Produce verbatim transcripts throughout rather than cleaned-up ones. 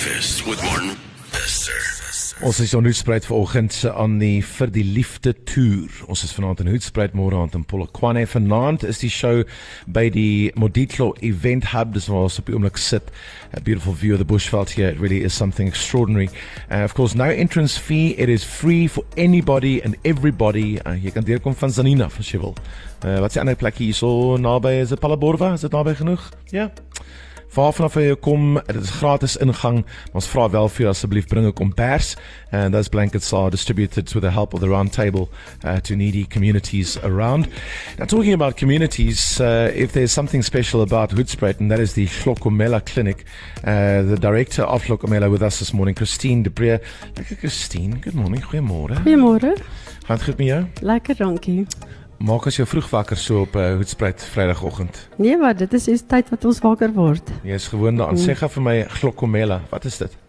Breakfast with Martin Bester. Ons is in Hoedspruit vanoggend aan die Vir die Liefde Tour. Ons is vanaand in Hoedspruit, môre aand in Polokwane. Vanaand is die show by die Moditlo Event Hub. Dis waar ons op die oomblik sit. A beautiful view of the Bushveld here. It really is something extraordinary. Uh, of course, no entrance fee. It is free for anybody and everybody. Uh, jy kan deurkom van Zanina, as jy wil. Uh, wat is die ander plek hier so naby? Is dit Palaborwa? Is dit naby genoeg? Ja. Waar vanaf jy kom, dit is gratis ingang, maar ons vra wel vir jou asseblief bring 'n kombers, and those blankets are distributed with the help of the round table uh, to needy communities around. Now, talking about communities, uh, if there's something special about Hoedspruit, and that is the Hlokomela Clinic, uh, the director of Hlokomela with us this morning, Christine de Breer. Lekker Christine, good morning, goeiemôre. Goeiemôre. Gaan het goed met jou? Lekker, dankie. Maak as jou vroeg wakker so op uh, Hoedspruit Vrydagoggend. Nee, maar dit is die tyd wat ons wakker word. Jy is gewoon daaraan. Sê gou vir my Hlokomela, wat is dit?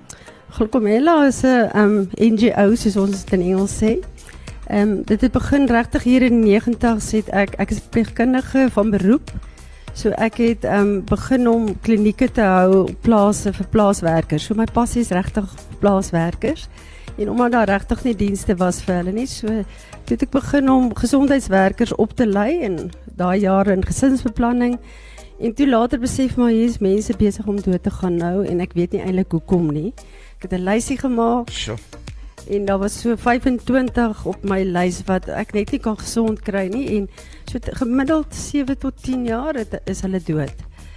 Hlokomela is 'n um, N G O, soos ons dit in Engels sê. Um, dit het begin regtig hier in die negentigs, het ek ek is verpleegkundige van beroep. So ek het um, begin om klinieke te hou op plase vir plaaswerkers. So my passie is regtig plaaswerkers. En omdat daar regtig nie dienste was vir hulle nie, so toe het ek begin om gesondheidswerkers op te lei en daai jare in gesinsbeplanning. En toe later besef maar hier is mense besig om dood te gaan nou en ek weet nie eintlik hoekom nie. Ek het 'n lysie gemaak. Sure. En daar was so vyfentwintig op my lys wat ek net nie kan gesond kry nie en so gemiddeld sewe tot tien jaar het, is hulle dood.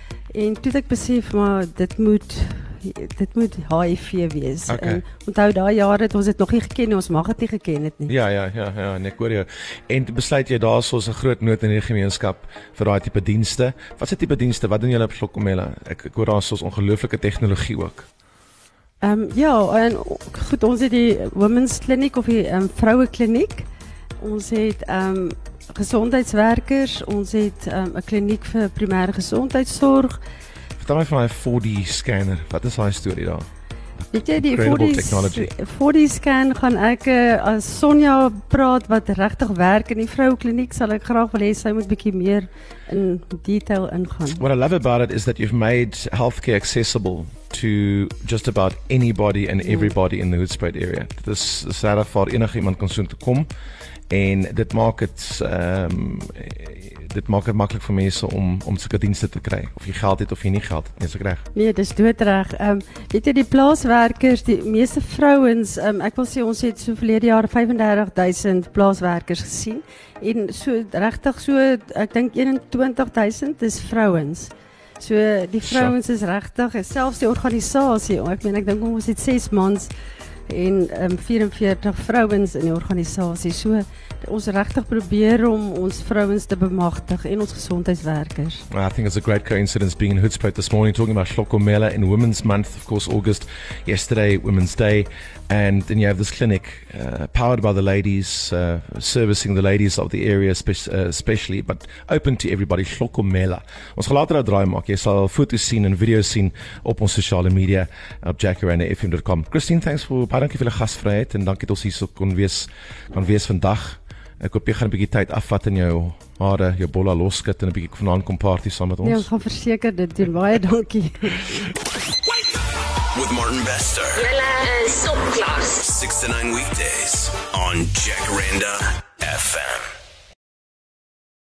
En toe het ek besef maar dit moet dit moet H I V wees. Okay. En onthou daai jare het ons dit nog nie geken nie, ons mag dit nie geken het nie. Ja, ja, ja, ja, nee, ek hoor jou. En toe besluit jy daar is 'n groot nood in die gemeenskap vir daai tipe dienste. Wat is die tipe dienste? Wat doen julle op Hlokomela? Ek ek hoor daar is ongelooflike tegnologie ook. Ehm um, ja, en goed, ons het die Women's Clinic of die um, vroue kliniek. Ons het ehm um, gesondheidswerkers, ons het 'n um, kliniek vir primêre gesondheidsorg. Vertel my van daai four D scanner. Wat is daai storie daar? Weet jy die technology. four D scan gaan ek uh, as Sonja praat wat regtig werk in die vroue kliniek, sal ek graag wil hê sy moet bietjie meer in detail ingaan. What I love about it is that you've made healthcare accessible to just about anybody and everybody in the Hoedspruit area. Dit is regtig vir enigiemand kan so toe kom en dit maak dit um, dit maak dit maklik vir mense om om sulke dienste te kry. Of jy geld het of jy nie geld het, is ek reg? Nee, dis doodreg. Ehm um, weet jy die plaaswerkers, die meeste vrouens, um, ek wil sê ons het so verlede jaar vyfendertig duisend plaaswerkers gesien en so regtig so ek dink eenentwintig duisend is vrouens. So die vrouens is regtig, selfs die organisasie, ek meen ek dink ons het ses mans en um, vyf-en-veertig vrouens in die organisasie. So ons regtig probeer om ons vrouens te bemagtig en ons gesondheidswerkers. Well, I think it's a great coincidence being in Hoedspruit this morning talking about Hlokomela in Women's Month, of course August, yesterday Women's Day, and then you have this clinic uh, powered by the ladies, uh, servicing the ladies of the area spe- uh, especially, but open to everybody, Hlokomela. Ons gaan later 'n draai maak. Jy sal foto's sien en video's sien op ons sosiale media op jacaranda f m dot com. Christine, thanks for baie dankie vir julle gasvryheid en dankie dat ons hier so kon wees kan wees vandag. Ek hoop jy gaan 'n bietjie tyd afvat in jou hare, jou bolla loskit en 'n bietjie vanaand kom party saam met ons. Nee, ons gaan verseker dit doen. Baie dankie. With Martin Bester. Julle is op klas. six to nine weekdays on Jacaranda F M.